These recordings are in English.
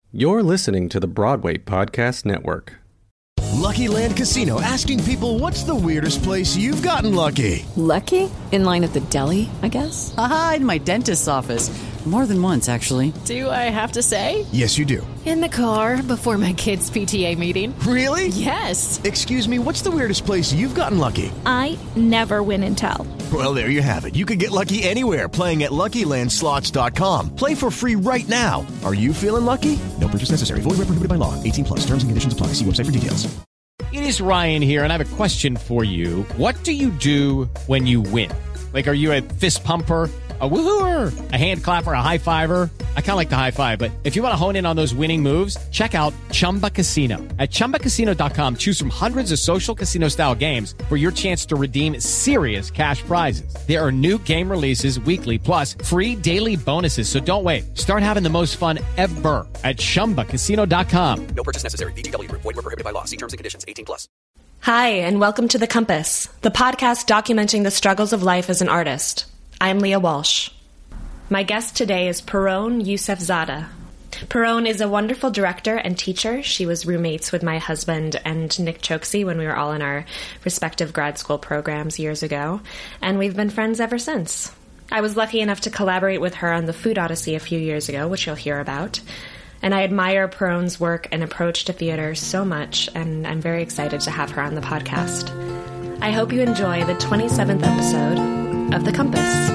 You're listening to the Broadway Podcast Network. Lucky Land Casino, asking people, what's the weirdest place you've gotten lucky? Lucky? In line at the deli, I guess? Aha, in my dentist's office. More than once, actually. Do I have to say? Yes, you do. In the car before my kids' PTA meeting. Really? Yes. Excuse me, what's the weirdest place you've gotten lucky? I never win and tell. Well, there you have it. You can get lucky anywhere, playing at LuckyLandSlots.com. Play for free right now. Are you feeling lucky? No purchase necessary. Void where prohibited by law. 18+. Terms and conditions apply. See website for details. It is Ryan here, and I have a question for you. What do you do when you win? Like, are you a fist pumper, a woohooer, a hand clapper, a high fiver? I kind of like the high five, but if you want to hone in on those winning moves, check out Chumba Casino. At ChumbaCasino.com, choose from hundreds of social casino-style games for your chance to redeem serious cash prizes. There are new game releases weekly, plus free daily bonuses, so don't wait. Start having the most fun ever at ChumbaCasino.com. No purchase necessary. VGW. Void where prohibited by law. See terms and conditions. 18+. Hi, and welcome to The Compass, the podcast documenting the struggles of life as an artist. I'm Leah Walsh. My guest today is Purone Yousefzadeh. Purone is a wonderful director and teacher. She was roommates with my husband and Nick Choksi when we were all in our respective grad school programs years ago, and we've been friends ever since. I was lucky enough to collaborate with her on The Food Odyssey a few years ago, which you'll hear about. And I admire Purone's work and approach to theater so much, and I'm very excited to have her on the podcast. I hope you enjoy the 27th episode of The Compass.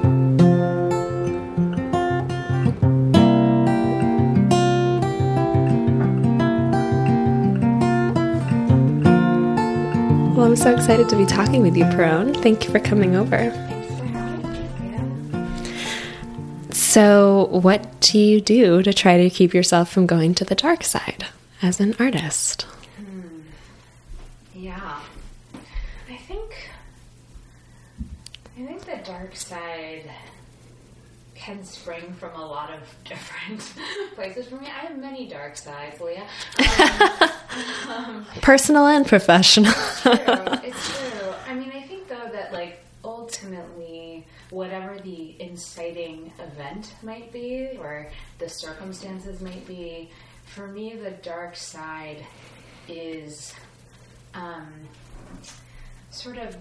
Well, I'm so excited to be talking with you, Purone. Thank you for coming over. Thanks for having me. So, what do you do to try to keep yourself from going to the dark side as an artist? Yeah. I think the dark side can spring from a lot of different places for me. I have many dark sides, Leah. Personal and professional. It's true. I mean, I think, though, that, ultimately, whatever the inciting event might be, or the circumstances might be, for me, the dark side is sort of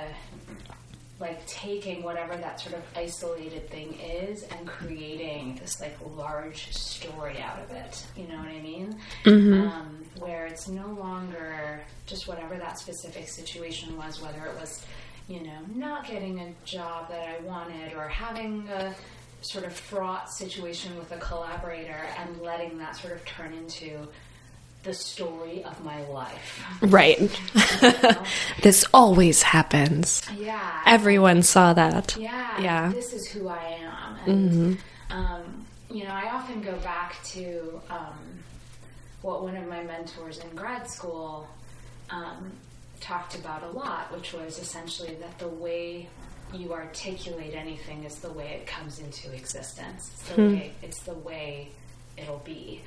taking whatever that sort of isolated thing is and creating this, large story out of it. You know what I mean? Mm-hmm. Where it's no longer just whatever that specific situation was, whether it was, not getting a job that I wanted or having a sort of fraught situation with a collaborator and letting that sort of turn into the story of my life. Right. This always happens. Yeah. Everyone saw that. Yeah. This is who I am. And, I often go back to what one of my mentors in grad school talked about a lot, which was essentially that the way you articulate anything is the way it comes into existence. It's the way it'll be.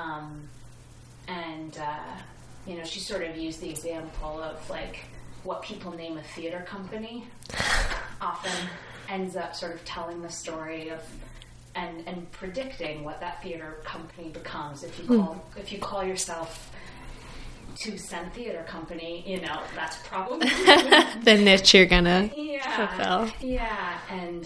She sort of used the example of what people name a theater company often ends up sort of telling the story of and predicting what that theater company becomes. If you call yourself 2 Cent Theater Company, that's probably the niche you're gonna fulfill. Yeah, and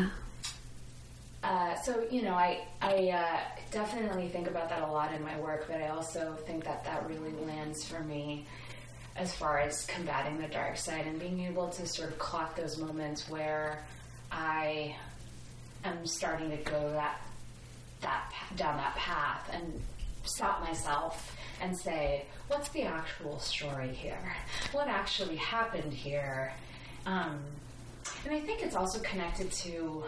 so I definitely think about that a lot in my work, but I also think that really lands for me as far as combating the dark side and being able to sort of clock those moments where I am starting to go down that path and stop myself and say, what's the actual story here? What actually happened here? And I think it's also connected to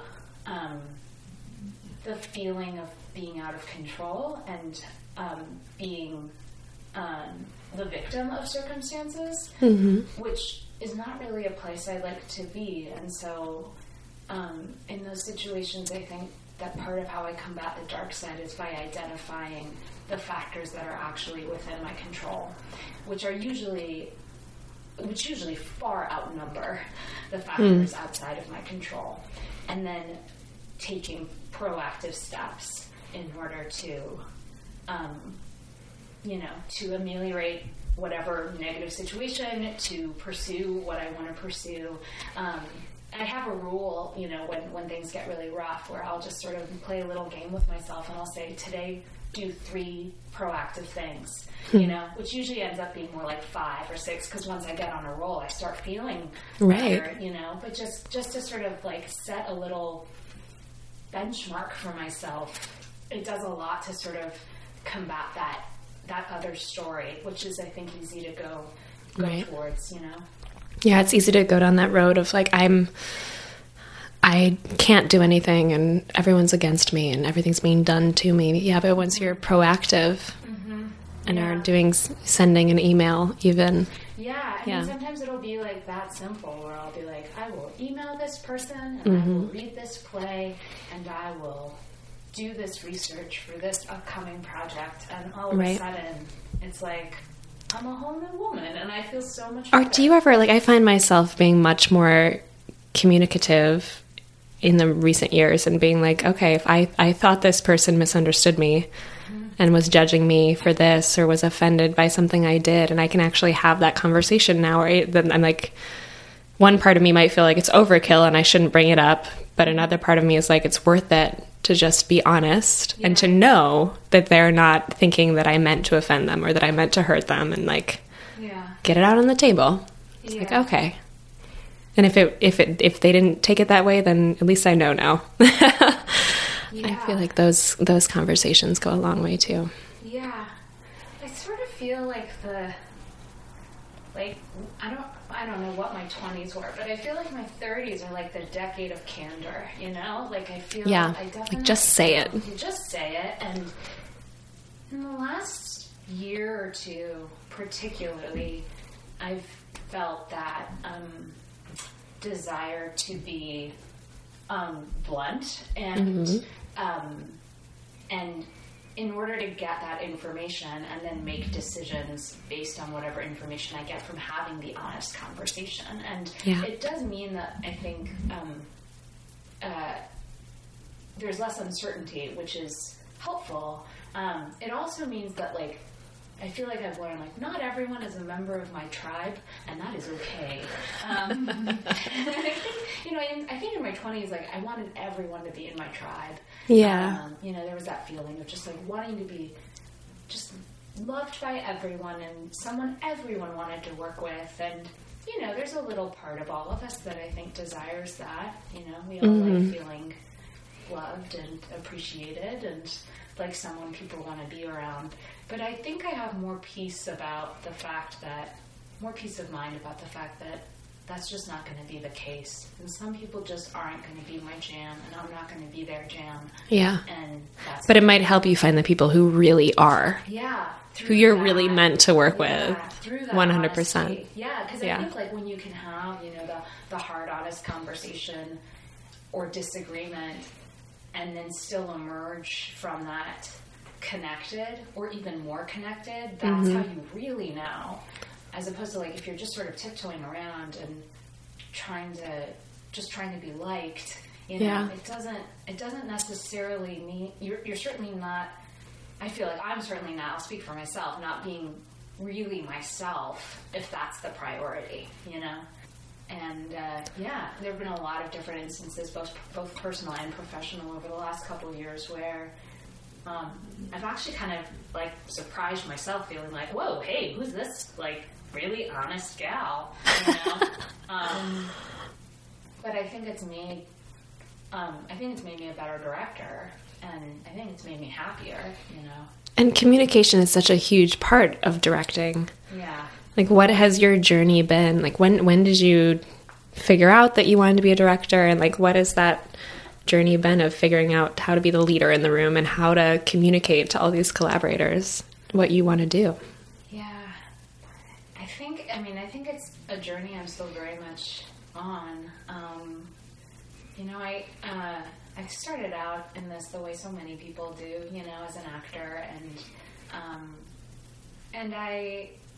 the feeling of being out of control and being the victim of circumstances, which is not really a place I like to be. And so in those situations, I think that part of how I combat the dark side is by identifying the factors that are actually within my control, which usually far outnumber the factors outside of my control, and then taking proactive steps in order to to ameliorate whatever negative situation, to pursue what I want to pursue. I have a rule, when things get really rough, where I'll just sort of play a little game with myself, and I'll say, today, do 3 proactive things, which usually ends up being more like 5 or 6, because once I get on a roll, I start feeling better, but just to sort of like set a little benchmark for myself, it does a lot to sort of combat that other story, which is, I think, easy to go towards, Yeah, it's easy to go down that road of like, I can't do anything and everyone's against me and everything's being done to me. Yeah, but once you're proactive and are sending an email even. Yeah, I mean, sometimes it'll be like that simple, where I'll be like, I will email this person and I will read this play and I will do this research for this upcoming project, and all of a sudden it's like, I'm a whole new woman and I feel so much better. Or do you ever, like, I find myself being much more communicative in the recent years and being like, okay, if I thought this person misunderstood me and was judging me for this or was offended by something I did, and I can actually have that conversation now, right? Then I'm like, one part of me might feel like it's overkill and I shouldn't bring it up, but another part of me is like, it's worth it to just be honest and to know that they're not thinking that I meant to offend them or that I meant to hurt them, and like get it out on the table. It's like, okay. And if they didn't take it that way, then at least I know now. I feel like those conversations go a long way too. Yeah. I sort of feel like I don't know what my 20s were, but I feel like my 30s are like the decade of candor, Like I feel like I definitely... like just say it. You just say it. And in the last year or two, particularly, I've felt that desire to be blunt and in order to get that information and then make decisions based on whatever information I get from having the honest conversation. And it does mean that I think there's less uncertainty, which is helpful. It also means that, like, I feel like I've learned, like, not everyone is a member of my tribe, and that is okay. And I think, I think in my 20s, like, I wanted everyone to be in my tribe. Yeah. There was that feeling of just, like, wanting to be just loved by everyone and someone everyone wanted to work with. And, there's a little part of all of us that I think desires that. We all like feeling loved and appreciated and like someone people want to be around. But I think I have more peace of mind about the fact that that's just not going to be the case. And some people just aren't going to be my jam, and I'm not going to be their jam. Yeah. But it might help you find the people who really are. Yeah. Who you're really meant to work with. Through that 100%. Honesty. Yeah, because I think, like, when you can have, the hard, honest conversation or disagreement, and then still emerge from that connected or even more connected, that's how you really know. As opposed to, like, if you're just sort of tiptoeing around and trying to be liked, it doesn't necessarily mean you're certainly not. I feel like I'm certainly not. I'll speak for myself, not being really myself if that's the priority, And there have been a lot of different instances, both personal and professional, over the last couple of years where I've actually kind of, like, surprised myself, feeling like, whoa, hey, who's this, like, really honest gal? But I think it's made me a better director, and I think it's made me happier, And communication is such a huge part of directing. Yeah. Like, what has your journey been? Like, when did you figure out that you wanted to be a director? And, like, what has that journey been of figuring out how to be the leader in the room and how to communicate to all these collaborators what you want to do? Yeah. I think it's a journey I'm still very much on. I started out in this the way so many people do, as an actor, and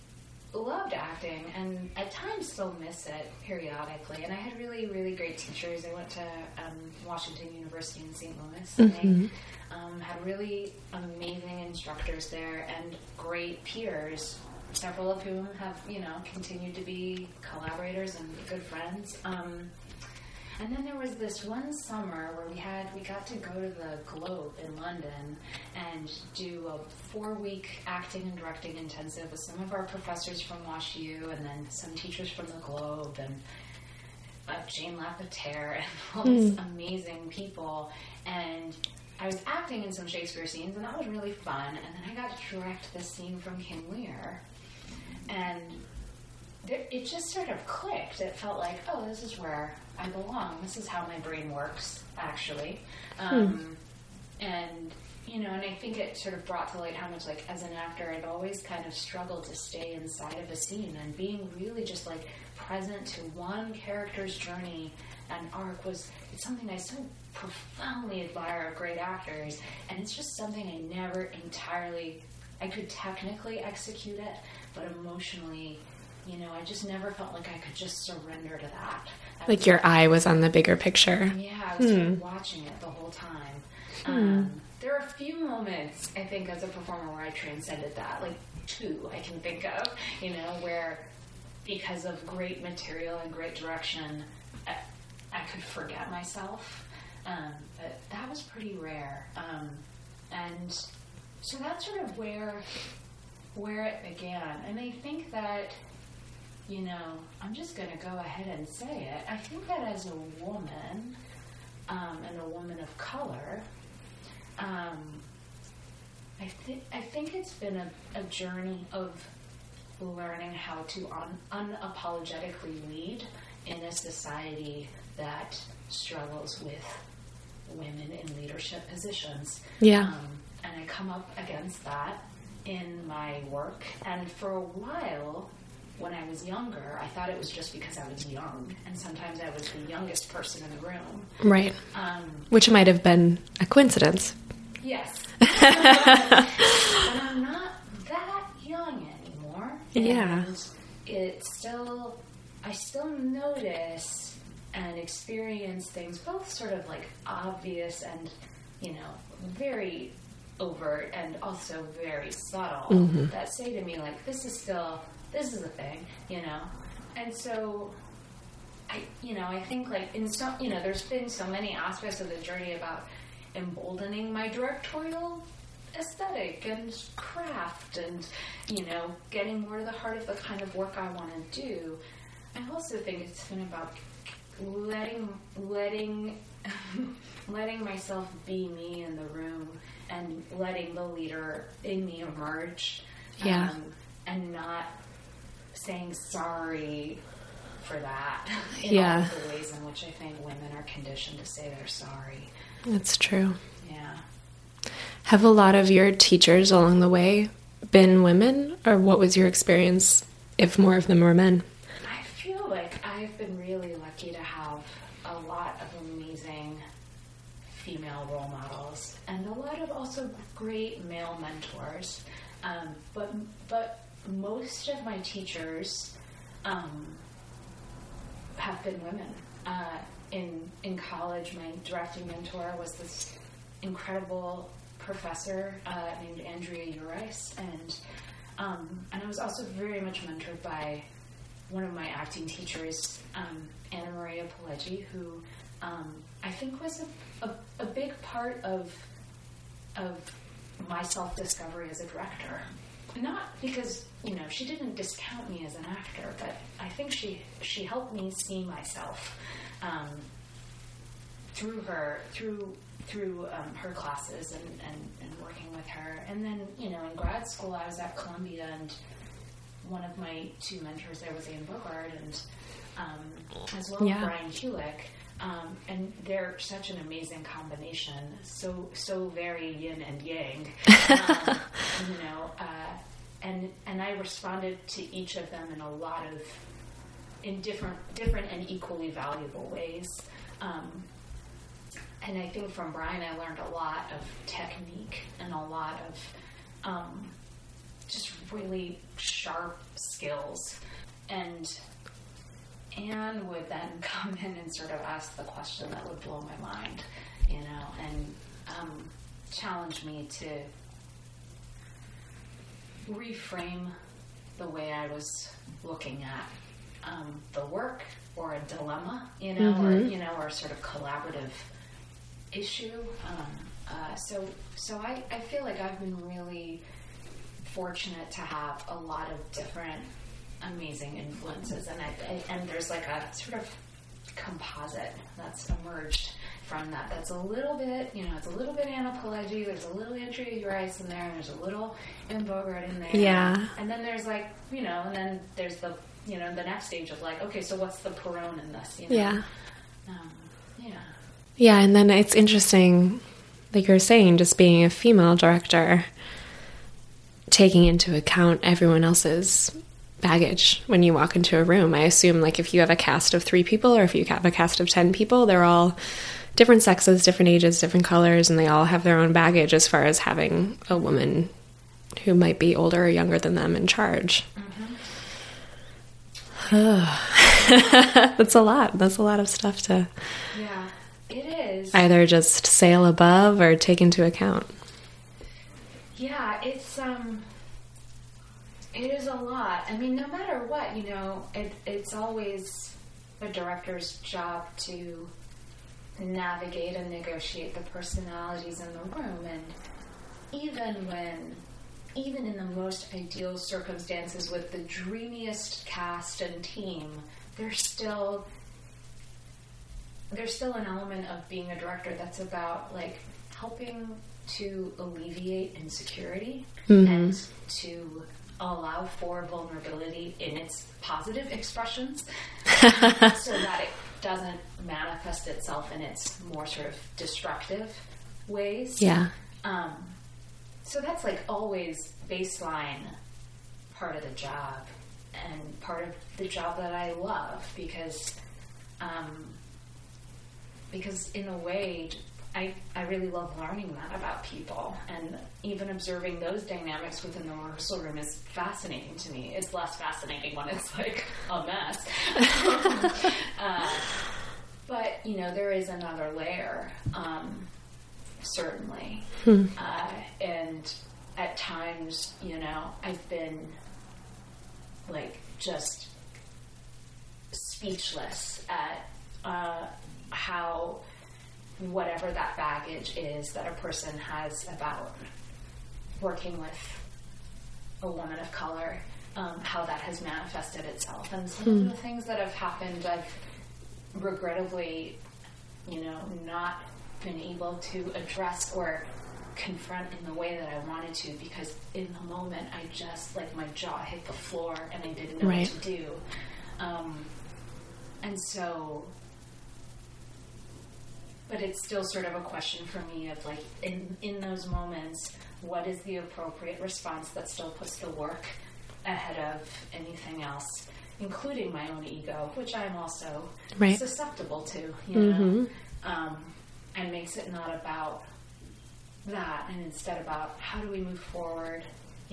loved acting, and at times still miss it periodically. And I had really, really great teachers. I went to Washington University in St. Louis, and I had really amazing instructors there and great peers, several of whom have, continued to be collaborators and good friends. And then there was this one summer where we got to go to the Globe in London and do a 4-week acting and directing intensive with some of our professors from WashU and then some teachers from the Globe and Jane Lapater and all these amazing people. And I was acting in some Shakespeare scenes, and that was really fun. And then I got to direct this scene from King Lear. And it just sort of clicked. It felt like, oh, this is where I belong. This is how my brain works, actually. And, and I think it sort of brought to light how much, like, as an actor, I'd always kind of struggled to stay inside of a scene, and being really just, like, present to one character's journey and arc it's something I so profoundly admire of great actors, and it's just something I never entirely, I could technically execute it, but emotionally, I just never felt like I could just surrender to that. Like your eye was on the bigger picture. Yeah, I was sort of watching it the whole time. There are a few moments, I think, as a performer where I transcended that. Like 2 I can think of, where because of great material and great direction, I could forget myself. But that was pretty rare. And so that's sort of where it began. And I think that, I'm just going to go ahead and say it. I think that as a woman, and a woman of color, I think it's been a journey of learning how to unapologetically lead in a society that struggles with women in leadership positions. Yeah. And I come up against that in my work. And for a while, when I was younger, I thought it was just because I was young, and sometimes I was the youngest person in the room. Right. Which might have been a coincidence. Yes. But I'm not that young anymore. Yeah. And I still notice and experience things, both sort of like obvious and, very overt, and also very subtle, that say to me, like, this is a thing, And so, I think, like, in some, there's been so many aspects of the journey about emboldening my directorial aesthetic and craft and, getting more to the heart of the kind of work I want to do. I also think it's been about letting myself be me in the room and letting the leader in me emerge. Yeah. And not saying sorry for that in all of the ways in which I think women are conditioned to say they're sorry. That's true. Yeah. Have a lot of your teachers along the way been women, or what was your experience if more of them were men? I feel like I've been really lucky to have a lot of amazing female role models and a lot of also great male mentors. But most of my teachers have been women. In college, my directing mentor was this incredible professor named Andrea Urais, and I was also very much mentored by one of my acting teachers, Anna Maria Pileggi, who I think was a big part of my self-discovery as a director. Not because, she didn't discount me as an actor, but I think she helped me see myself through her classes and working with her. And then, in grad school, I was at Columbia, and one of my 2 mentors there was Anne Bogart, and as well as Brian Kulick. And they're such an amazing combination, so very yin and yang, and I responded to each of them in different and equally valuable ways. And I think from Brian, I learned a lot of technique and a lot of just really sharp skills. And Anne would then come in and sort of ask the question that would blow my mind, and challenge me to reframe the way I was looking at the work, or a dilemma, or sort of collaborative issue. So I feel like I've been really fortunate to have a lot of different amazing influences, and there's like a sort of composite that's emerged from that. That's a little bit, it's a little bit Anna Pileggi, there's a little Andrea Rice in there, and there's a little M. Bogart in there. Yeah. And then there's like, and then there's the, the next stage of like, okay, so what's the Perón in this, Yeah. Yeah. Yeah, and then it's interesting, like you're saying, just being a female director, taking into account everyone else's baggage when you walk into a room. I assume, like, if you have a cast of 3 people, or if you have a cast of 10 people, they're all different sexes, different ages, different colors, and they all have their own baggage as far as having a woman who might be older or younger than them in charge. That's a lot. That's a lot of stuff to... Yeah, it is. Either just sail above or take into account. Yeah, it is a lot. I mean, no matter what, it's always a director's job to navigate and negotiate the personalities in the room. And even in the most ideal circumstances with the dreamiest cast and team, there's still an element of being a director that's about, like, helping to alleviate insecurity and to allow for vulnerability in its positive expressions so that it doesn't manifest itself in its more sort of destructive ways. Yeah. So that's like always baseline part of the job, and part of the job that I love, because in a way I really love learning that about people, and even observing those dynamics within the rehearsal room is fascinating to me. It's less fascinating when it's like a mess. But, there is another layer, certainly. And at times, I've been, like, just speechless at how whatever that baggage is that a person has about working with a woman of color, how that has manifested itself. And some of the things that have happened, I've regrettably, not been able to address or confront in the way that I wanted to, because in the moment I just, like, my jaw hit the floor and I didn't know what to do. And so... But it's still sort of a question for me of, like, in those moments, what is the appropriate response that still puts the work ahead of anything else, including my own ego, which I'm also susceptible to, and makes it not about that, and instead about how do we move forward,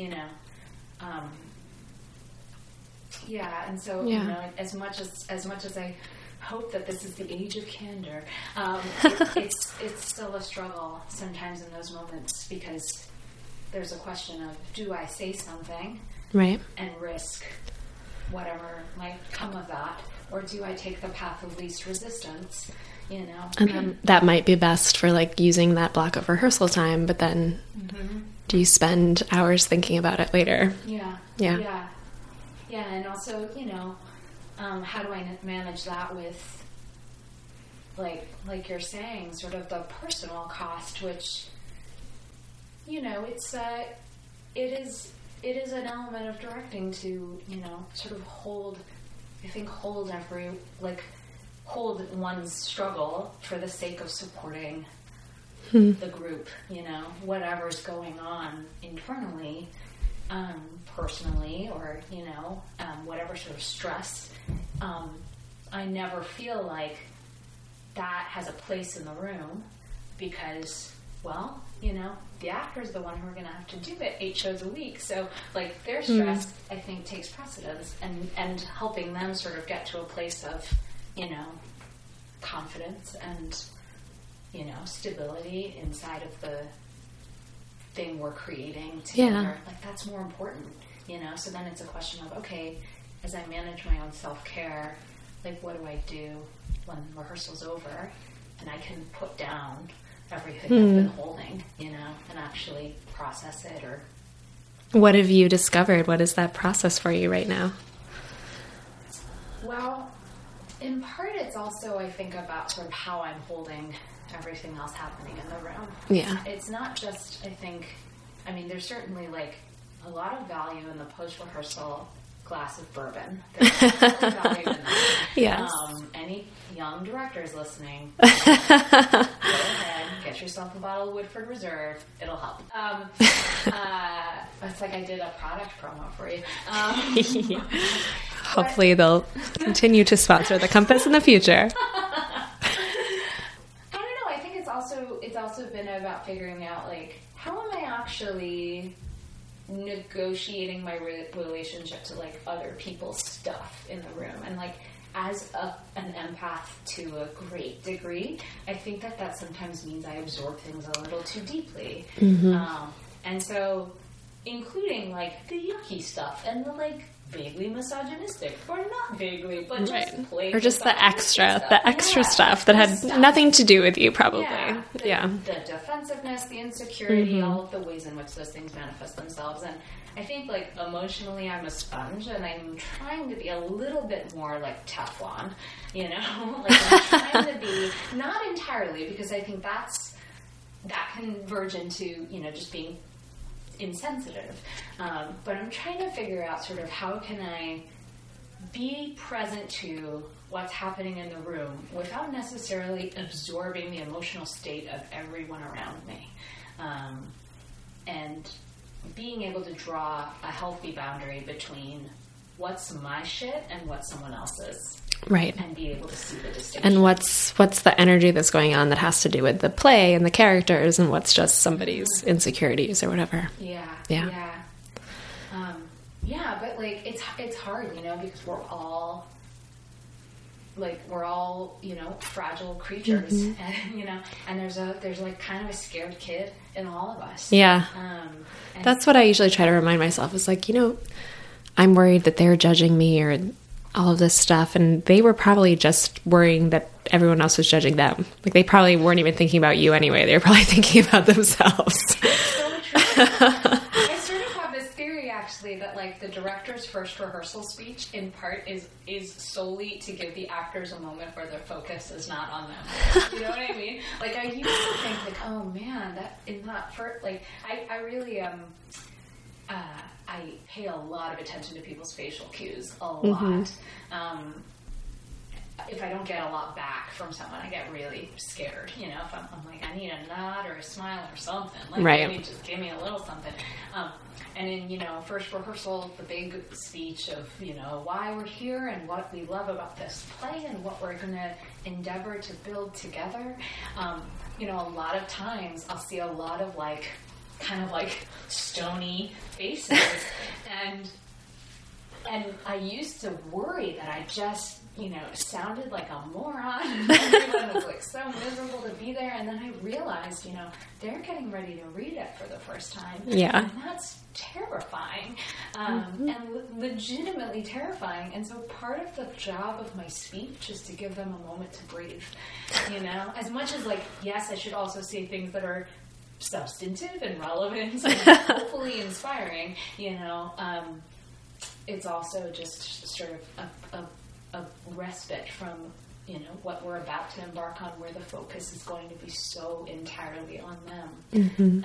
and so, as much as I hope that this is the age of candor, it's still a struggle sometimes in those moments, because there's a question of, do I say something and risk whatever might come of that, or do I take the path of least resistance, And that might be best for, like, using that block of rehearsal time, but then do you spend hours thinking about it later? Yeah, and also, how do I manage that with, like you're saying, sort of the personal cost, which, it is an element of directing to, sort of hold one's struggle for the sake of supporting the group, whatever's going on internally, personally, or, whatever sort of stress. I never feel like that has a place in the room, because well, you know, the actor's the one who are going to have to do it 8 shows a week. So, like, their stress, I think, takes precedence, and helping them sort of get to a place of, you know, confidence and, you know, stability inside of the thing we're creating together. Like, that's more important, you know? So then it's a question of, okay, as I manage my own self-care, like, what do I do when rehearsal's over and I can put down everything I've been holding, you know, and actually process it? Or what have you discovered? What is that process for you right now? Well, in part it's also, I think, about sort of how I'm holding everything else happening in the room. Yeah. It's not just, I think, I mean, there's certainly, like, a lot of value in the post-rehearsal glass of bourbon. There's a lot of value in that. Yes. Any young directors listening, go ahead, get yourself a bottle of Woodford Reserve. It'll help. It's like I did a product promo for you. Hopefully they'll continue to sponsor the Compass in the future. It's also been about figuring out, like, how am I actually negotiating my relationship to, like, other people's stuff in the room. And, like, as an empath to a great degree, I think that sometimes means I absorb things a little too deeply. And so, including, like, the yucky stuff and the, like, vaguely misogynistic, or not vaguely, but just plain, or just the extra stuff that had nothing to do with you, probably. The defensiveness, the insecurity, all of the ways in which those things manifest themselves. And I think, like, emotionally, I'm a sponge, and I'm trying to be a little bit more like Teflon, you know? Like, I'm trying to be, not entirely, because I think that can verge into, you know, just being insensitive. But I'm trying to figure out sort of how can I be present to what's happening in the room without necessarily absorbing the emotional state of everyone around me. And being able to draw a healthy boundary between what's my shit and what's someone else's. Right. And be able to see the distinction. And what's the energy that's going on that has to do with the play and the characters, and what's just somebody's insecurities or whatever. Yeah. But, like, it's hard, you know, because we're all, you know, fragile creatures, and, you know, and there's like kind of a scared kid in all of us. Yeah. That's what I usually try to remind myself, is like, you know, I'm worried that they're judging me or all of this stuff, and they were probably just worrying that everyone else was judging them. Like, they probably weren't even thinking about you anyway. They were probably thinking about themselves. So true. I sort of have this theory, actually, that, like, the director's first rehearsal speech, in part, is solely to give the actors a moment where their focus is not on them. You know what I mean? Like, I used to think, like, oh man, that is not for, like, I really I pay a lot of attention to people's facial cues, a lot. If I don't get a lot back from someone, I get really scared. You know, if I'm like, I need a nod or a smile or something. Like, right. Maybe just give me a little something. And in, you know, first rehearsal, the big speech of, you know, why we're here and what we love about this play and what we're going to endeavor to build together. You know, a lot of times I'll see a lot of, like, kind of like stony faces, and I used to worry that I just, you know, sounded like a moron, and everyone was, like, so miserable to be there. And then I realized, you know, they're getting ready to read it for the first time. Yeah. And that's terrifying, and legitimately terrifying. And so part of the job of my speech is to give them a moment to breathe, you know, as much as, like, yes, I should also say things that are substantive and relevant and hopefully inspiring, you know. It's also just sort of a respite from, you know, what we're about to embark on, where the focus is going to be so entirely on them.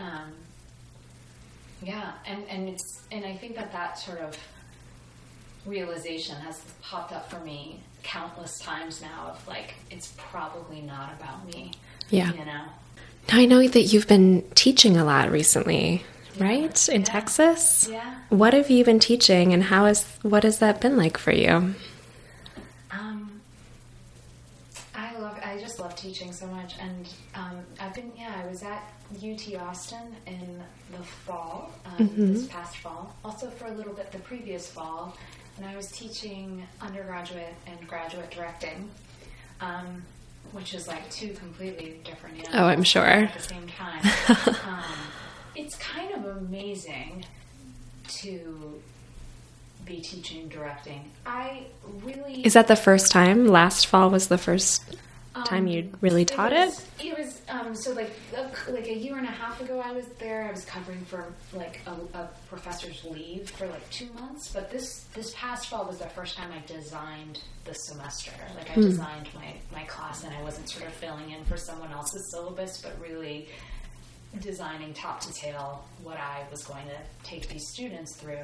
And I think that sort of realization has popped up for me countless times now, of, like, it's probably not about me. Yeah. You know. Now, I know that you've been teaching a lot recently, right? In Texas? Yeah. What have you been teaching, and what has that been like for you? I just love teaching so much, and I was at UT Austin in the fall, this past fall, also for a little bit the previous fall, and I was teaching undergraduate and graduate directing, which is like two completely different animals. Oh, I'm sure. At the same time. It's kind of amazing to be teaching directing. Is that the first time? Last fall was the first time you really taught it? It was so like a year and a half ago I was there. I was covering for like a professor's leave for like 2 months, but this past fall was the first time I designed the semester. Like I designed my class, and I wasn't sort of filling in for someone else's syllabus, but really designing top to tail what I was going to take these students through.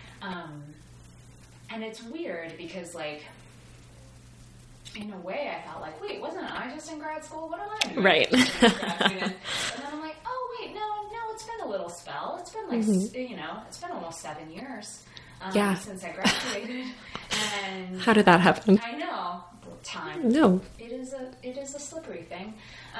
And it's weird because, like, in a way I felt like, wait, wasn't I just in grad school? What am I doing? Right. And then I'm like, oh, wait, no, it's been a little spell. It's been like, it's been almost 7 years since I graduated. And how did that happen? I know. Time. No. It is a slippery thing.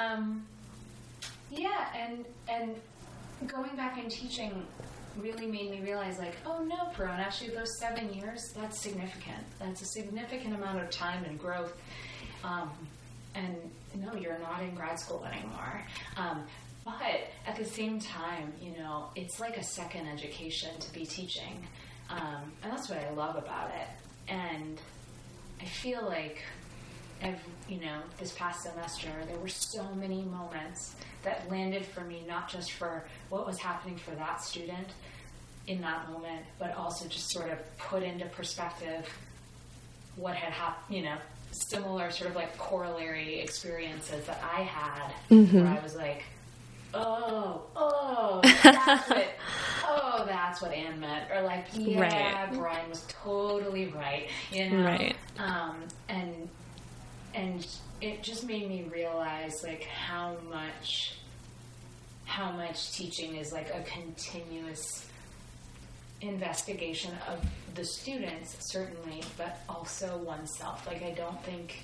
And going back and teaching really made me realize, like, oh no, Perone, actually those 7 years, that's significant. That's a significant amount of time and growth. And no, you're not in grad school anymore. But at the same time, it's like a second education to be teaching. And that's what I love about it. And I feel like this past semester, there were so many moments that landed for me, not just for what was happening for that student in that moment, but also just sort of put into perspective what had happened, similar sort of like corollary experiences that I had, where I was like, that's what Anne meant, or like, yeah, right. Brian was totally right, Right. And it just made me realize, like, how much teaching is like a continuous investigation of the students, certainly, but also oneself. Like, I don't think,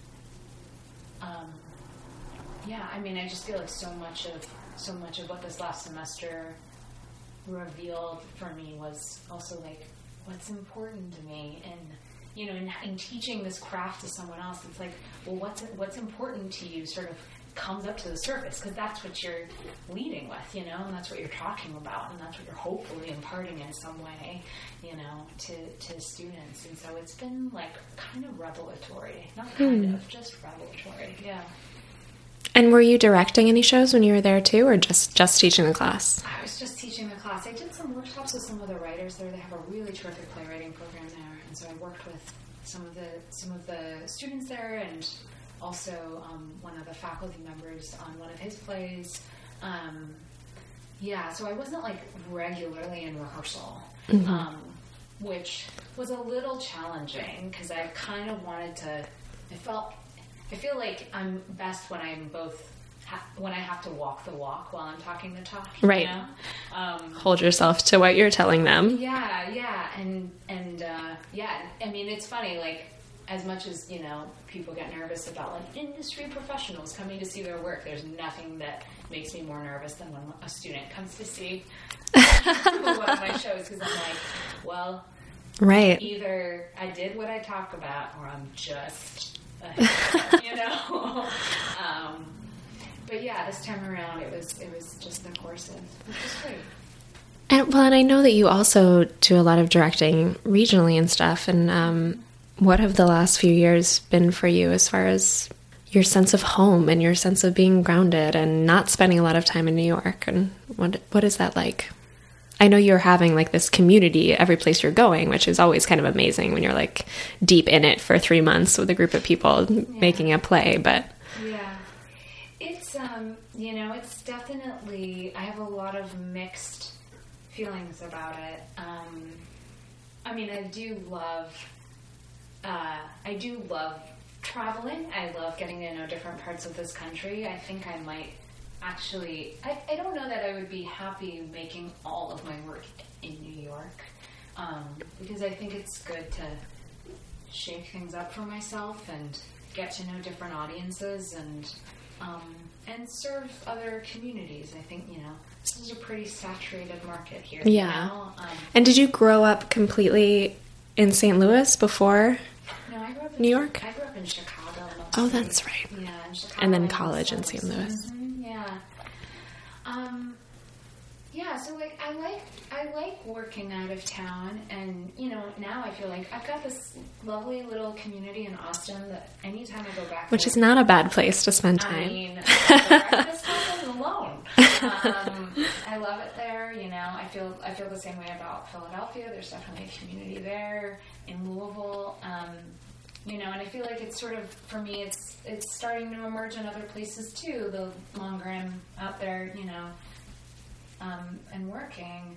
I just feel like so much of what this last semester revealed for me was also like, what's important to me, and in teaching this craft to someone else, it's like, well, what's important to you sort of comes up to the surface, because that's what you're leading with, and that's what you're talking about, and that's what you're hopefully imparting in some way, to students. And so it's been like kind of revelatory, not kind of, just revelatory, yeah. And were you directing any shows when you were there too, or just teaching the class? I was just teaching the class. I did some workshops with some other writers there. They have a really terrific playwriting program there, and so I worked with some of the students there, and also one of the faculty members on one of his plays. So I wasn't like regularly in rehearsal, which was a little challenging because I kind of wanted to. I feel like I'm best when I'm both. When I have to walk the walk while I'm talking the talk, right? Hold yourself to what you're telling them. Yeah, and I mean, it's funny, like, as much as people get nervous about like industry professionals coming to see their work, there's nothing that makes me more nervous than when a student comes to see one of my shows, because I'm like, well, right, either I did what I talk about, or I'm just, But yeah, this time around it was just the courses, which is great. And I know that you also do a lot of directing regionally and stuff. And what have the last few years been for you as far as your sense of home and your sense of being grounded and not spending a lot of time in New York? And what is that like? I know you're having like this community every place you're going, which is always kind of amazing when you're like deep in it for 3 months with a group of people making a play, but it's definitely, I have a lot of mixed feelings about it. I do love traveling. I love getting to know different parts of this country. I think I might actually, I don't know that I would be happy making all of my work in New York, because I think it's good to shake things up for myself and get to know different audiences and serve other communities. I think, this is a pretty saturated market here. Yeah. And did you grow up completely in St. Louis before No, I grew up in New York? I grew up in Chicago. Mostly. Oh, that's right. Yeah, in Chicago. And then college in St. Louis. Mm-hmm, yeah. Yeah, so like I like working out of town, and now I feel like I've got this lovely little community in Austin that anytime I go back, Which is not a bad place to spend time. I mean, breakfast happens alone. I love it there. I feel the same way about Philadelphia. There's definitely a community there in Louisville. And I feel like it's sort of, for me, it's starting to emerge in other places too. The longer I'm out there, and working,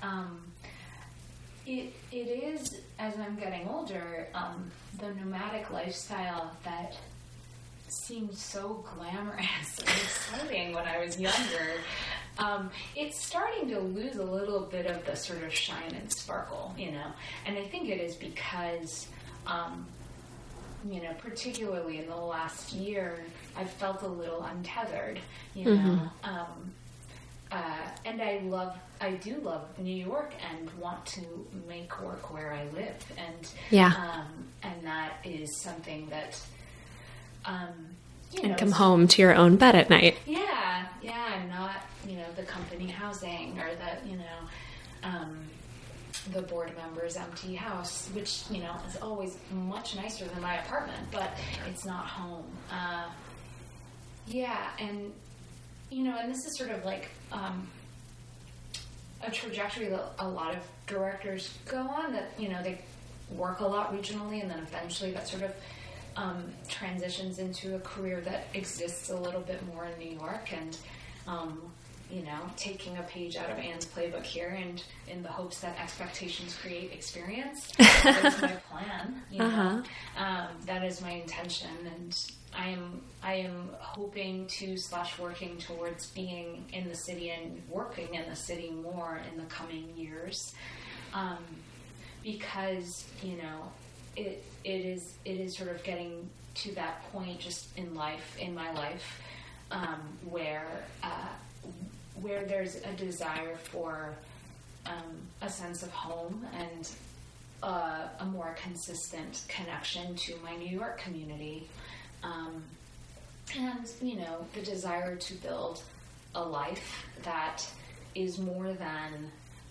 it is, as I'm getting older, the nomadic lifestyle that seemed so glamorous and exciting when I was younger. It's starting to lose a little bit of the sort of shine and sparkle, and I think it is because, particularly in the last year, I've felt a little untethered, and I do love New York and want to make work where I live, and that is something that, and come home to your own bed at night. Yeah, and not, the company housing or the board member's empty house, which, is always much nicer than my apartment, but it's not home. And this is sort of like a trajectory that a lot of directors go on, that, they work a lot regionally, and then eventually that sort of transitions into a career that exists a little bit more in New York, and taking a page out of Anne's playbook here, and in the hopes that expectations create experience. That is my plan. That is my intention, and I am hoping to / working towards being in the city and working in the city more in the coming years, because it is sort of getting to that point just in my life, where there's a desire for a sense of home and a more consistent connection to my New York community, and the desire to build a life that is more than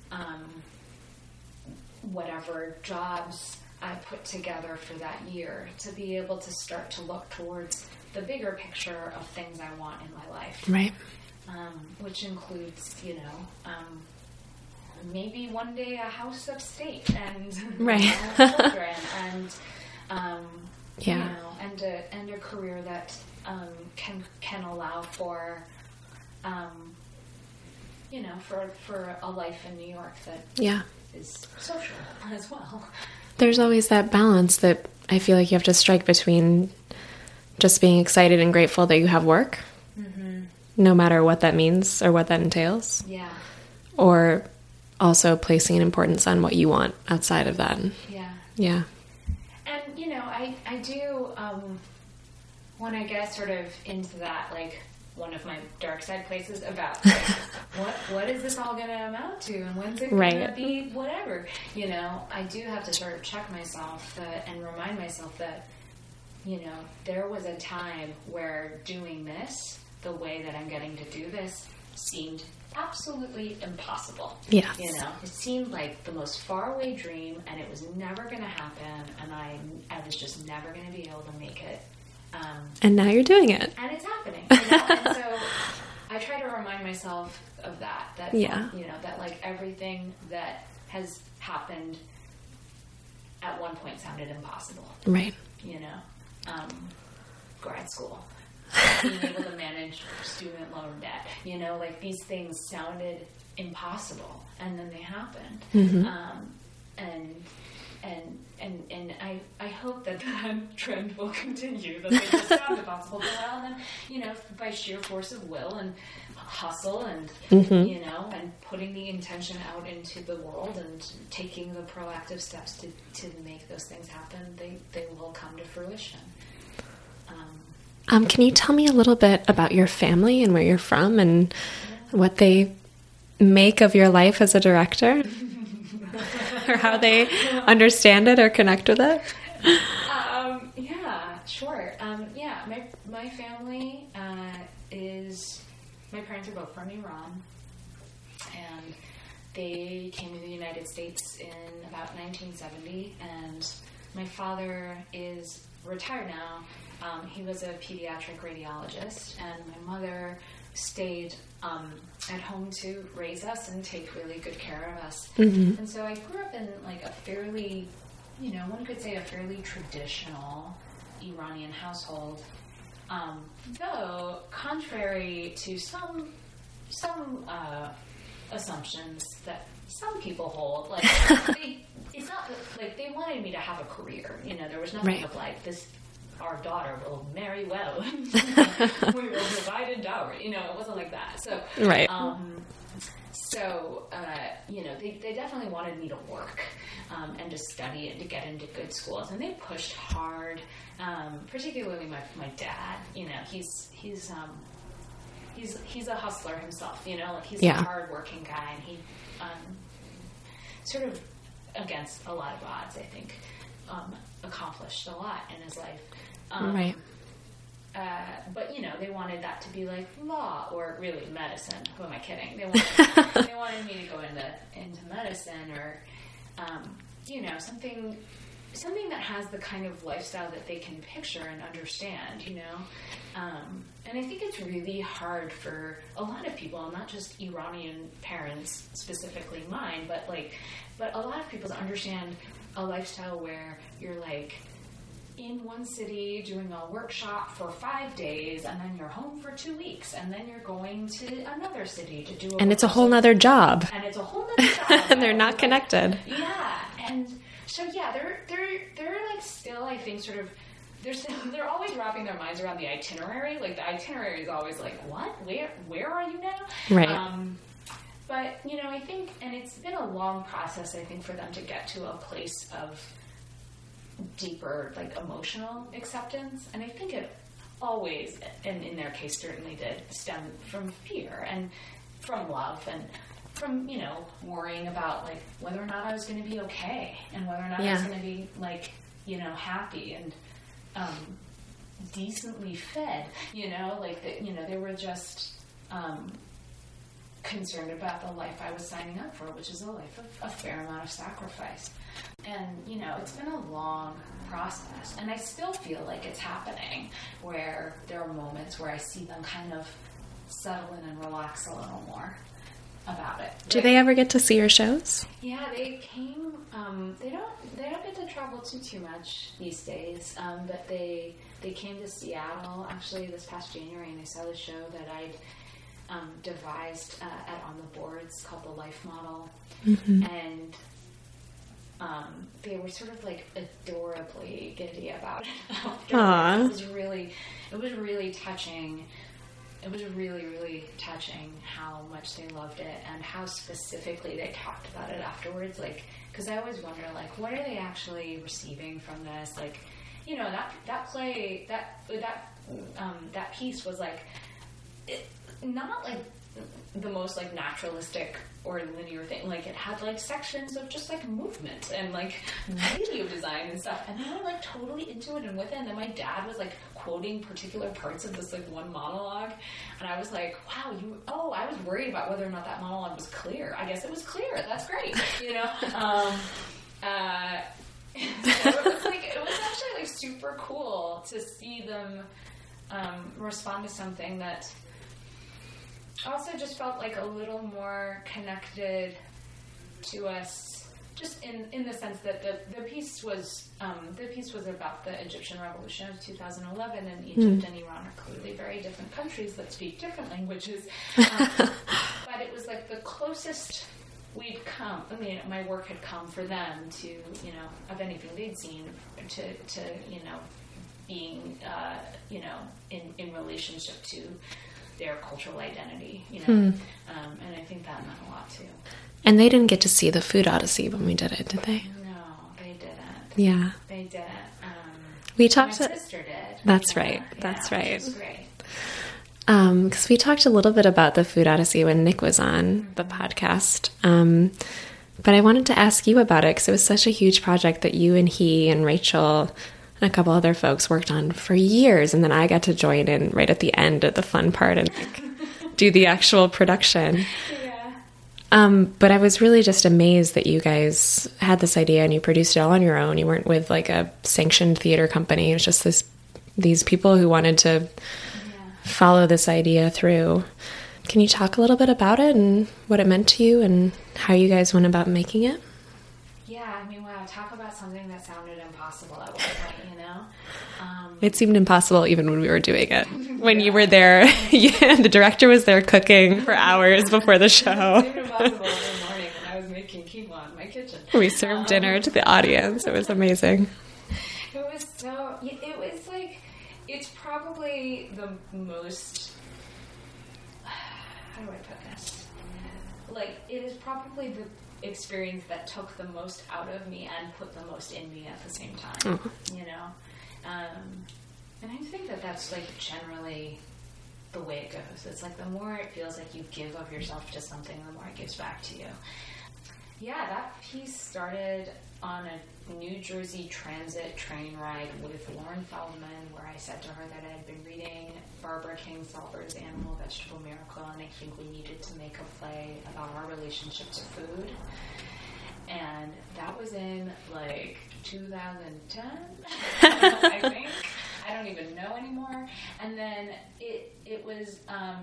whatever jobs I put together for that year, to be able to start to look towards the bigger picture of things I want in my life. Right. Which includes, maybe one day a house upstate and children and, and a career that can allow for, for a life in New York that is social as well. There's always that balance that I feel like you have to strike between just being excited and grateful that you have work, no matter what that means or what that entails. Yeah. Or also placing an importance on what you want outside of that. Yeah. Yeah. And, I do, when I get sort of into that, like, one of my dark side places about, like, what is this all going to amount to, and when's it going to be whatever, I do have to sort of check myself and remind myself that, there was a time where doing this the way that I'm getting to do this seemed absolutely impossible. Yeah. It seemed like the most faraway dream, and it was never going to happen, and I was just never going to be able to make it. And now you're doing it. And it's happening. And so I try to remind myself of that that like everything that has happened at one point sounded impossible. Right. Grad school, being able to manage student loan debt, like these things sounded impossible, and then they happened. Mm-hmm. And I hope that trend will continue, that they just sound impossible. But then, by sheer force of will and hustle and, and putting the intention out into the world and taking the proactive steps to make those things happen, they will come to fruition. Can you tell me a little bit about your family and where you're from and what they make of your life as a director? Or how they understand it or connect with it? Yeah, sure. My family is, my parents are both from Iran, and they came to the United States in about 1970, and my father is retired now. He was a pediatric radiologist, and my mother stayed at home to raise us and take really good care of us. Mm-hmm. And so I grew up in like a fairly, one could say a fairly traditional Iranian household. Though, contrary to some assumptions that some people hold, like it's not like they wanted me to have a career. There was nothing of like this. Our daughter will marry well. We will provide a dowry. It wasn't like that. So, right. They definitely wanted me to work and to study and to get into good schools, and they pushed hard. Particularly my dad. He's a hustler himself. He's a hardworking guy, and he sort of against a lot of odds, I think, accomplished a lot in his life. Right. But they wanted that to be like law or really medicine. Who am I kidding? They wanted me to go into medicine or something that has the kind of lifestyle that they can picture and understand. And I think it's really hard for a lot of people, not just Iranian parents, specifically mine, but a lot of people to understand a lifestyle where you're like in one city doing a workshop for 5 days, and then you're home for 2 weeks, and then you're going to another city to do and it's a whole nother job. And it's a whole nother job. And they're not connected. Yeah. And so they're like still, I think, sort of they're always wrapping their minds around the itinerary. Like the itinerary is always like, what? Where are you now? Right. But I think, and it's been a long process, I think, for them to get to a place of deeper, like, emotional acceptance. And I think it always, and in their case certainly did, stem from fear and from love and from, worrying about, like, whether or not I was going to be okay and whether or not I was going to be, like, happy and decently fed, they were just concerned about the life I was signing up for, which is a life of a fair amount of sacrifice. And, it's been a long process, and I still feel like it's happening, where there are moments where I see them kind of settle in and relax a little more about it. Do they ever get to see your shows? Yeah, they came, they don't get to travel too much these days, but they came to Seattle, actually, this past January, and they saw the show that I'd devised at On the Boards called The Life Model. Mm-hmm. And they were sort of like adorably giddy about it. It was really touching. It was really, really touching how much they loved it and how specifically they talked about it afterwards. Like, because I always wonder, like, what are they actually receiving from this? Like, that play, that piece was like, not like the most like naturalistic or linear thing. Like, it had like sections of just like movement and like video design and stuff, and they were like totally into it and with it. And then my dad was like quoting particular parts of this like one monologue, and I was like, wow, I was worried about whether or not that monologue was clear. I guess it was clear. That's great. So it was actually like super cool to see them respond to something that also just felt like a little more connected to us, just in the sense that the piece was about the Egyptian Revolution of 2011, and Egypt and Iran are clearly very different countries that speak different languages, but it was like the closest we'd come. I mean, my work had come for them to, of anything they'd seen, to being, in relationship to their cultural identity, and I think that meant a lot too. And they didn't get to see the Food Odyssey when we did it, did they? No, they didn't. Yeah. They didn't. We talked. My sister did. That's right. That's right. Which was great. Because we talked a little bit about the Food Odyssey when Nick was on the podcast. But I wanted to ask you about it because it was such a huge project that you and he and Rachel and a couple other folks worked on for years. And then I got to join in right at the end at the fun part and do the actual production. Yeah. But I was really just amazed that you guys had this idea and you produced it all on your own. You weren't with like a sanctioned theater company. It was just these people who wanted to follow this idea through. Can you talk a little bit about it and what it meant to you and how you guys went about making it? Yeah, I mean, wow, talk about something that sounded impossible at one point, you know? It seemed impossible even when we were doing it. When you were there, the director was there cooking for hours before the show. It seemed impossible every morning when I was making quinoa in my kitchen. We served dinner to the audience. It was amazing. It was like, it's probably the most, how do I put this? Like, it is probably the experience that took the most out of me and put the most in me at the same time, you know? And I think that that's, like, generally the way it goes. It's like the more it feels like you give of yourself to something, the more it gives back to you. Yeah, that piece started on a New Jersey Transit train ride with Lauren Feldman, where I said to her that I had been reading Barbara Kingsolver's Animal Vegetable Miracle, and I think we needed to make a play about our relationship to food. And that was in, like, 2010, I think. I don't even know anymore. And then it was,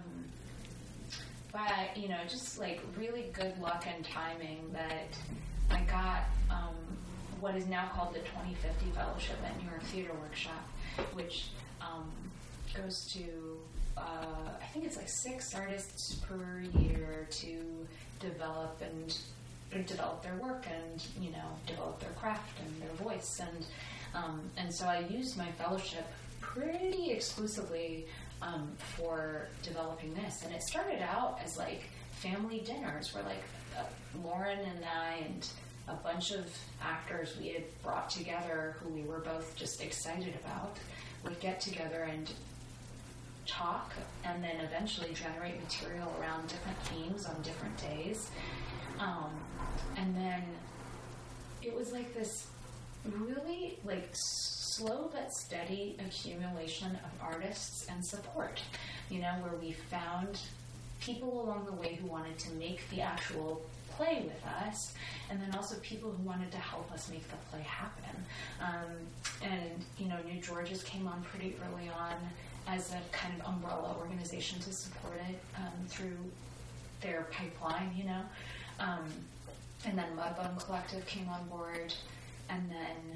by, you know, just, like, really good luck and timing that I got what is now called the 2050 Fellowship at New York Theater Workshop, which goes to, I think it's like 6 artists per year to develop their work and, you know, develop their craft and their voice. And so I used my fellowship pretty exclusively for developing this. And it started out as like family dinners where like Lauren and I and a bunch of actors we had brought together who we were both just excited about would get together and talk and then eventually generate material around different themes on different days. And then it was like this really like slow but steady accumulation of artists and support, you know, where we found people along the way who wanted to make the actual play with us, and then also people who wanted to help us make the play happen. And, you know, New George's came on pretty early on as a kind of umbrella organization to support it through their pipeline, you know. And then Mudbone Collective came on board, and then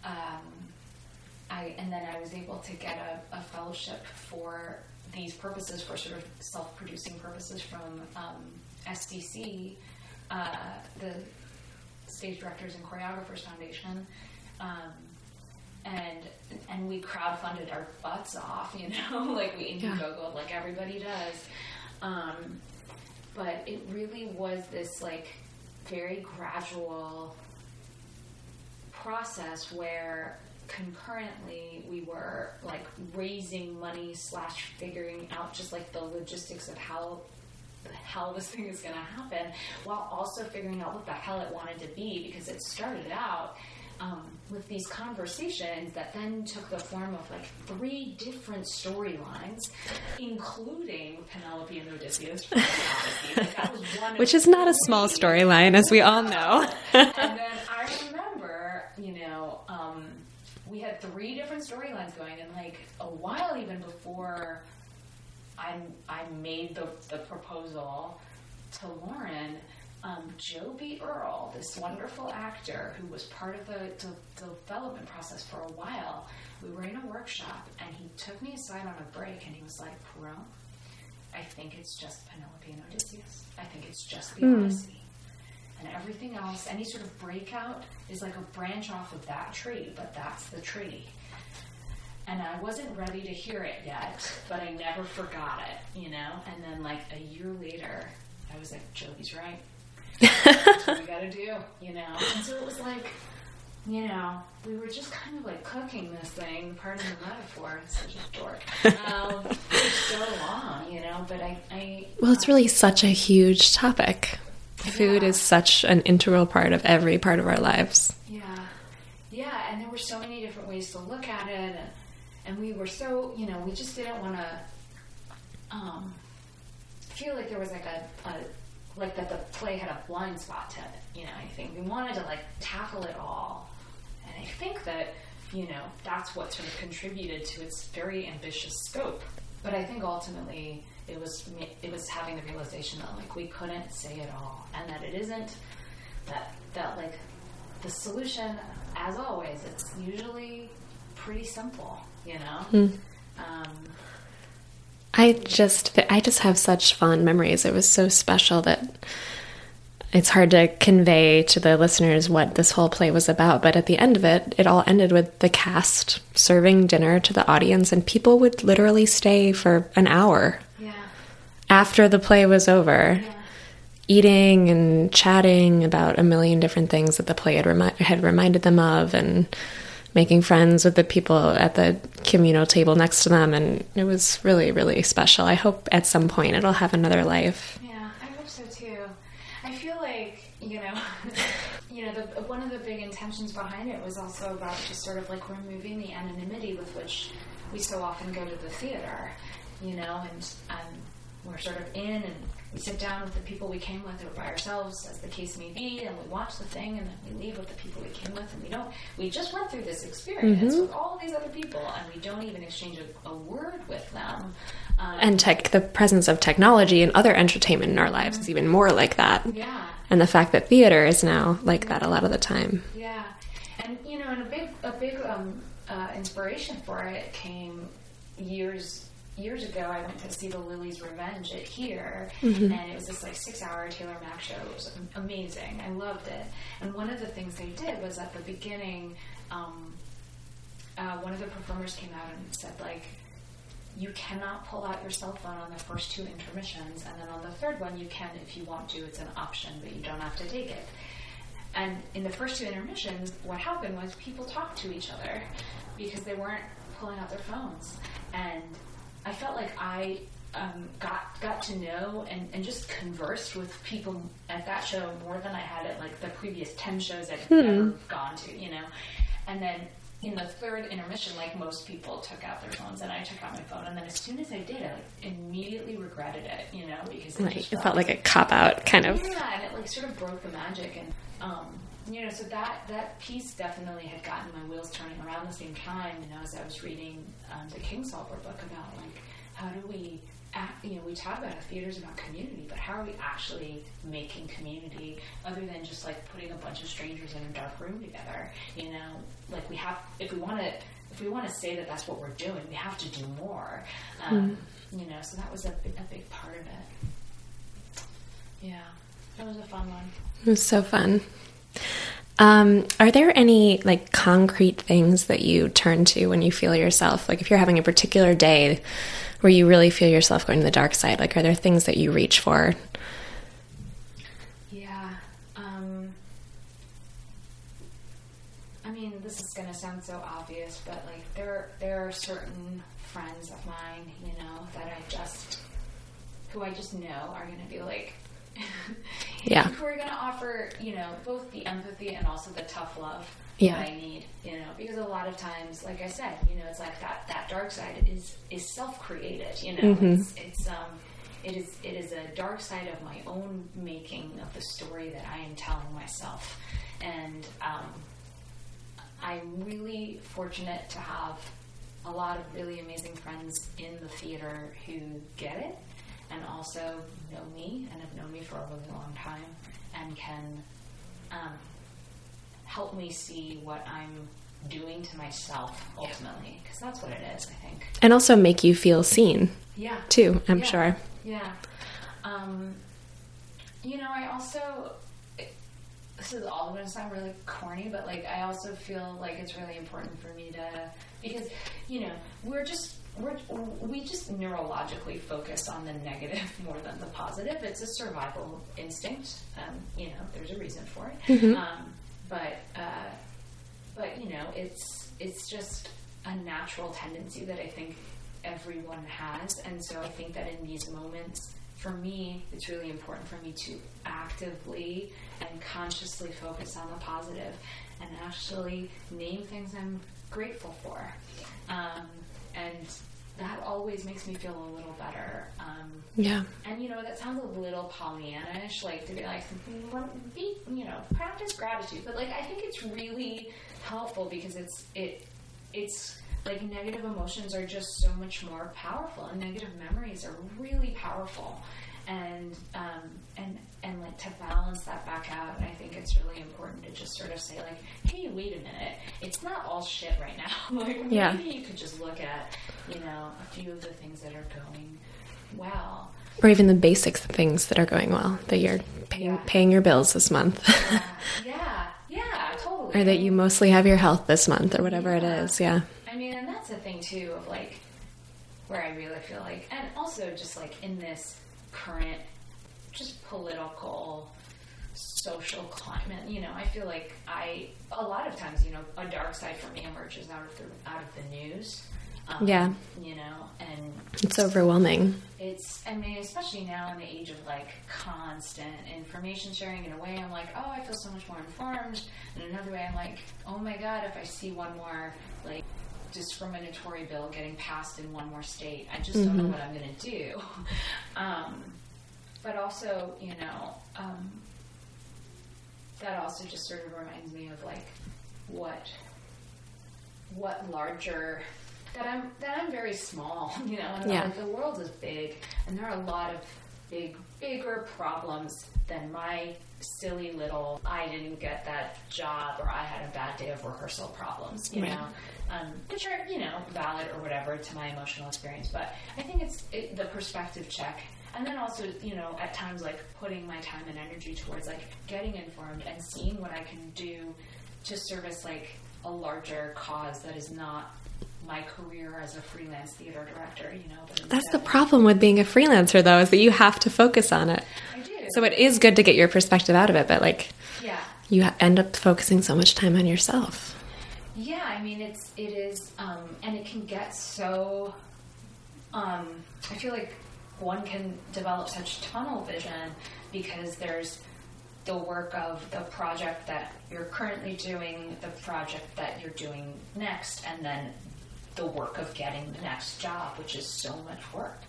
I was able to get a fellowship for these purposes, for sort of self-producing purposes from SDC, the Stage Directors and Choreographers Foundation, and we crowdfunded our butts off, you know, like we Indiegogo, like everybody does. But it really was this like very gradual process where concurrently we were like raising money / figuring out just like the logistics of how the hell this thing is going to happen, while also figuring out what the hell it wanted to be, because it started out with these conversations that then took the form of like 3 different storylines, including Penelope and Odysseus from the Odyssey. Like, that was one Which is not a small storyline, as we all know. And then I remember, you know, we had 3 different storylines going, and like a while even before I made the proposal to Lauren, Joe B. Earl, this wonderful actor who was part of the development process for a while, we were in a workshop, and he took me aside on a break, and he was like, Perone, I think it's just Penelope and Odysseus. I think it's just the Odyssey. And everything else, any sort of breakout, is like a branch off of that tree, but that's the tree. And I wasn't ready to hear it yet, but I never forgot it, you know? And then like a year later, I was like, Joey's right. That's what we gotta do, you know? And so it was like you know, we were just kind of like cooking this thing, pardon the metaphor, such a dork, for so long, you know, but Well, it's really such a huge topic. Food is such an integral part of every part of our lives. Yeah, and there were so many different ways to look at it, and we were so, you know, we just didn't want to feel like there was like like that the play had a blind spot to it, you know, I think. We wanted to like tackle it all, and I think that, you know, that's what sort of contributed to its very ambitious scope. But I think ultimately it was having the realization that like we couldn't say it all, and that it isn't that like the solution, as always, it's usually pretty simple, you know. I just have such fond memories. It was so special that it's hard to convey to the listeners what this whole play was about. But at the end of it, it all ended with the cast serving dinner to the audience, and people would literally stay for an hour after the play was over, eating and chatting about a million different things that the play had reminded them of, and making friends with the people at the communal table next to them. And it was really, really special. I hope at some point it'll have another life. Yeah, I hope so too. I feel like, you know, one of the big intentions behind it was also about just sort of like removing the anonymity with which we so often go to the theater, you know, and we're sort of in, and we sit down with the people we came with or by ourselves, as the case may be, and we watch the thing, and then we leave with the people we came with, and we just went through this experience with all these other people, and we don't even exchange a word with them. And the presence of technology and other entertainment in our lives is even more like that. Yeah. And the fact that theater is now like that a lot of the time. Yeah. And, you know, and a big inspiration for it came years ago. I went to see The Lily's Revenge at Here, and it was this like 6-hour Taylor Mac show. It was amazing. I loved it. And one of the things they did was at the beginning, one of the performers came out and said, like, you cannot pull out your cell phone on the first 2 intermissions, and then on the third one you can if you want to. It's an option, but you don't have to take it. And in the first 2 intermissions, what happened was people talked to each other because they weren't pulling out their phones. And I felt like I got to know and just conversed with people at that show more than I had at like the previous 10 shows I'd ever gone to, you know. And then in the third intermission, like most people took out their phones, and I took out my phone, and then as soon as I did, I immediately regretted it, you know, because it felt like a cop-out kind of. Yeah, and it like sort of broke the magic, and you know, so that piece definitely had gotten my wheels turning around the same time, you know, as I was reading the Kingsolver book about like how do we you know, we talk about how theater's about community, but how are we actually making community other than just like putting a bunch of strangers in a dark room together? You know, like we have, if we want to say that that's what we're doing, we have to do more. You know, so that was a big part of it. Yeah, that was a fun one. It was so fun. Are there any like concrete things that you turn to when you feel yourself, like if you're having a particular day where you really feel yourself going to the dark side, like are there things that you reach for? Yeah. I mean, this is going to sound so obvious, but like there are certain friends of mine, you know, that who I just know are going to be like, yeah, who are going to offer, you know, both the empathy and also the tough love that I need, you know, because a lot of times, like I said, you know, it's like that dark side is self-created, you know, it is a dark side of my own making of the story that I am telling myself. And I'm really fortunate to have a lot of really amazing friends in the theater who get it and also know me and have known me for a really long time and can help me see what I'm doing to myself ultimately, because that's what it is, I think. And also make you feel seen. Yeah. Too, I'm sure. Yeah. You know, I also, this is all going to sound really corny, but like I also feel like it's really important for me to, because, you know, we just neurologically focus on the negative more than the positive. It's a survival instinct. You know, there's a reason for it. Mm-hmm. But it's just a natural tendency that I think everyone has. And so I think that in these moments, for me, it's really important for me to actively and consciously focus on the positive and actually name things I'm grateful for. And that always makes me feel a little better. Yeah. And, that sounds a little Pollyanna-ish, like, to be like, practice gratitude. But, like, I think it's really helpful because it's like, negative emotions are just so much more powerful, and negative memories are really powerful. And like, to balance that back out, I think it's really important to just sort of say, like, hey, wait a minute, it's not all shit right now. Like, maybe you could just look at, a few of the things that are going well. Or even the basic things that are going well, that you're paying your bills this month. Yeah, totally. Or that you mostly have your health this month, or whatever it is, yeah. I mean, and that's the thing, too, of, like, where I really feel like, and also just, like, in this current just political, social climate, I feel like a lot of times, a dark side for me emerges out of the news. Yeah. And it's overwhelming. Especially now in the age of, like, constant information sharing. In a way, I'm like, oh, I feel so much more informed. In another way, I'm like, oh my God, if I see one more, like, discriminatory bill getting passed in one more state, I just don't know what I'm going to do. But also, that also just sort of reminds me of, like, what larger, that I'm very small, and like, the world is big, and there are a lot of bigger problems than my silly little, I didn't get that job, or I had a bad day of rehearsal problems, which are, valid or whatever to my emotional experience. But I think it's the perspective check. And then also, at times, like, putting my time and energy towards, like, getting informed and seeing what I can do to service, like, a larger cause that is not my career as a freelance theater director, But that's the problem with being a freelancer, though, is that you have to focus on it. I do. So it is good to get your perspective out of it, but, like, you end up focusing so much time on yourself. Yeah, I mean, it is, and it can get so, I feel like one can develop such tunnel vision because there's the work of the project that you're currently doing, the project that you're doing next, and then the work of getting the next job, which is so much work.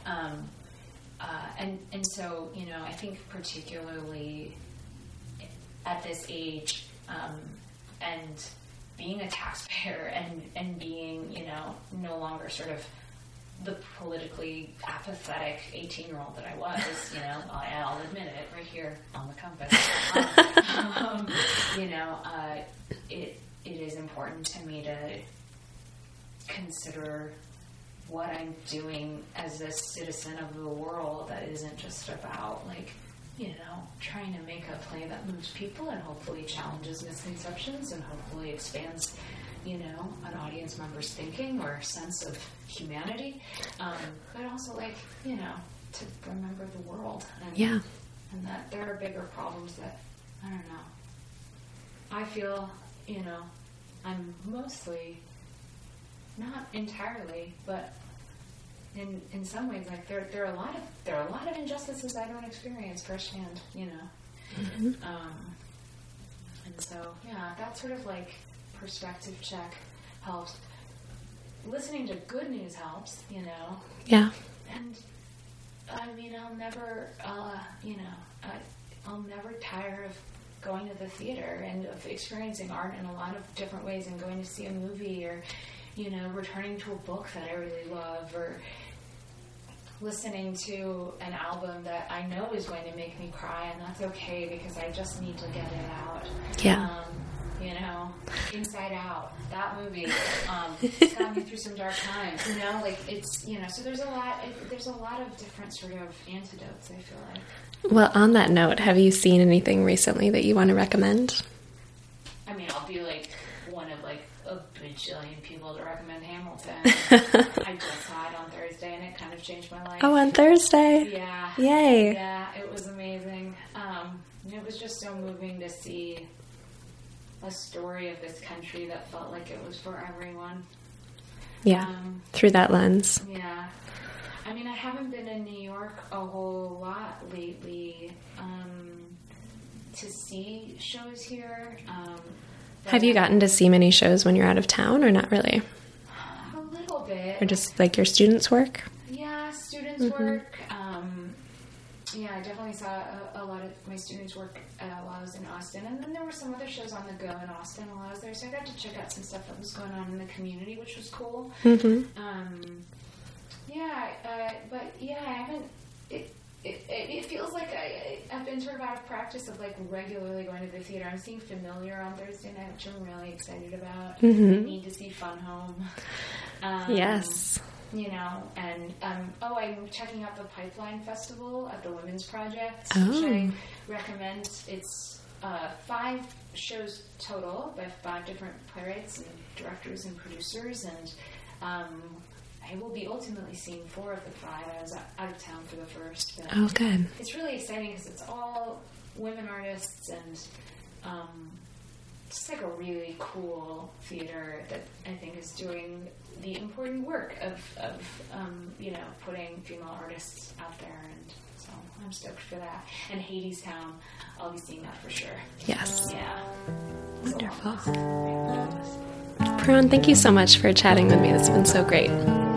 And so, I think particularly at this age, and being a taxpayer and being, no longer sort of the politically apathetic 18-year-old that I was, I'll admit it right here on the Compass. It is important to me to consider what I'm doing as a citizen of the world that isn't just about, like, trying to make a play that moves people and hopefully challenges misconceptions and hopefully expands, an audience member's thinking or sense of humanity, but also, like, to remember the world and that there are bigger problems that, I don't know, I feel, I'm mostly, not entirely, but in some ways, like, there are a lot of injustices I don't experience firsthand, and so that sort of, like, perspective check helps. Listening to good news helps, Yeah. And I mean, I'll never tire of going to the theater and of experiencing art in a lot of different ways, and going to see a movie, or returning to a book that I really love, or listening to an album that I know is going to make me cry, and that's okay because I just need to get it out. Yeah. Inside Out, that movie, it's got me through some dark times, like, it's, so there's a lot of different sort of antidotes, I feel like. Well, on that note, have you seen anything recently that you want to recommend? I mean, I'll be, like, one of, like, a bajillion people to recommend Hamilton. I just saw it on Thursday, and it kind of changed my life. Oh, on Thursday? Yeah. Yay. Yeah, it was amazing. It was just so moving to see a story of this country that felt like it was for everyone. Yeah, through that lens. Yeah. I mean, I haven't been in New York a whole lot lately to see shows here. Have you gotten to see many shows when you're out of town, or not really? A little bit. Or just like your students' work? Yeah, students' work. Yeah, I definitely saw a lot of my students' work while I was in Austin. And then there were some other shows on the go in Austin while I was there. So I got to check out some stuff that was going on in the community, which was cool. Mm-hmm. But yeah, I haven't... It feels like I've been sort of out of practice of like regularly going to the theater. I'm seeing Familiar on Thursday night, which I'm really excited about. Mm-hmm. I need to see Fun Home. Yes. You know, and I'm checking out the Pipeline Festival at the Women's Project, Oh. which I recommend. It's 5 shows total by 5 different playwrights and directors and producers, and I will be ultimately seeing 4 of the 5. I was out of town for the first. But Oh, good. it's really exciting because it's all women artists, and it's like a really cool theater that I think is doing the important work of putting female artists out there, and so I'm stoked for that. And Hadestown, I'll be seeing that for sure. Yes. Yeah. Wonderful. Perone, thank you so much for chatting with me. It's been so great.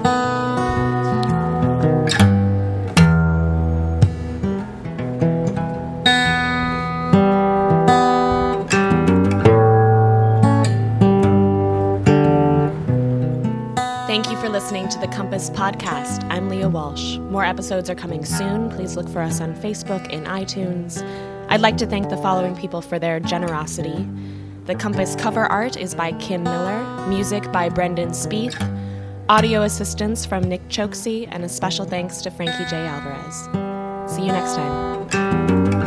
Thank you for listening to the Compass Podcast. I'm Leah Walsh. More episodes are coming soon. Please look for us on Facebook and iTunes. I'd like to thank the following people for their generosity. The Compass cover art is by Kim Miller, music by Brendan Spieth, audio assistance from Nick Choksey, and a special thanks to Frankie J. Alvarez. See you next time.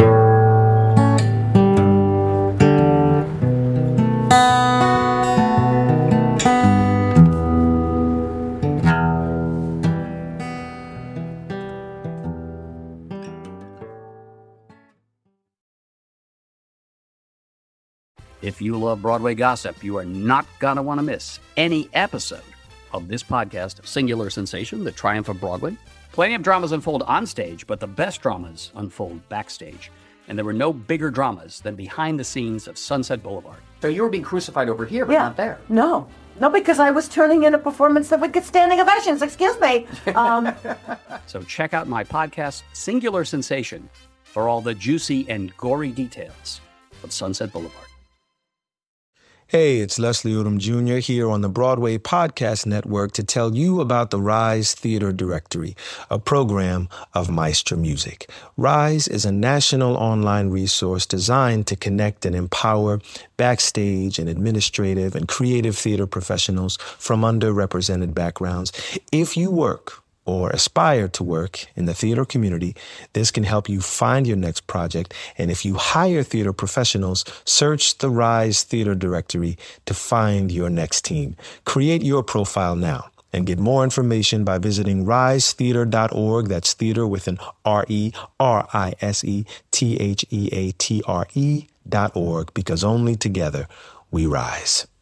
If you love Broadway gossip, you are not going to want to miss any episode of this podcast, Singular Sensation, The Triumph of Broadway. Plenty of dramas unfold on stage, but the best dramas unfold backstage. And there were no bigger dramas than behind the scenes of Sunset Boulevard. So you were being crucified over here, but not there. No, because I was turning in a performance that would get standing ovations. Excuse me. So check out my podcast, Singular Sensation, for all the juicy and gory details of Sunset Boulevard. Hey, it's Leslie Odom Jr. here on the Broadway Podcast Network to tell you about the Rise Theater Directory, a program of Maestro Music. Rise is a national online resource designed to connect and empower backstage and administrative and creative theater professionals from underrepresented backgrounds. If you work or aspire to work in the theater community, this can help you find your next project. And if you hire theater professionals, search the Rise Theater Directory to find your next team. Create your profile now and get more information by visiting risetheater.org. That's theater with an RERISETHEATRE.org, because only together we rise.